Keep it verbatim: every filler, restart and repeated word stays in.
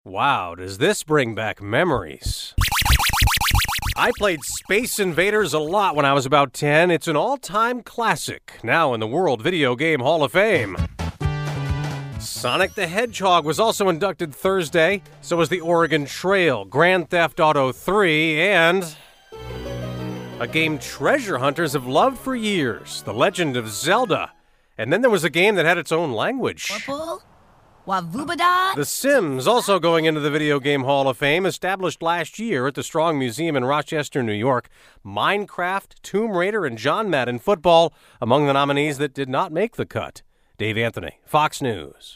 Wow, does this bring back memories? I played Space Invaders a lot when I was about ten. It's an all-time classic, now in the World Video Game Hall of Fame. Sonic the Hedgehog was also inducted Thursday. So was the Oregon Trail, Grand Theft Auto three, and a game treasure hunters have loved for years, The Legend of Zelda. And then there was a game that had its own language. The Sims, also going into the Video Game Hall of Fame, established last year at the Strong Museum in Rochester, New York. Minecraft, Tomb Raider, and John Madden Football among the nominees that did not make the cut. Dave Anthony, Fox News.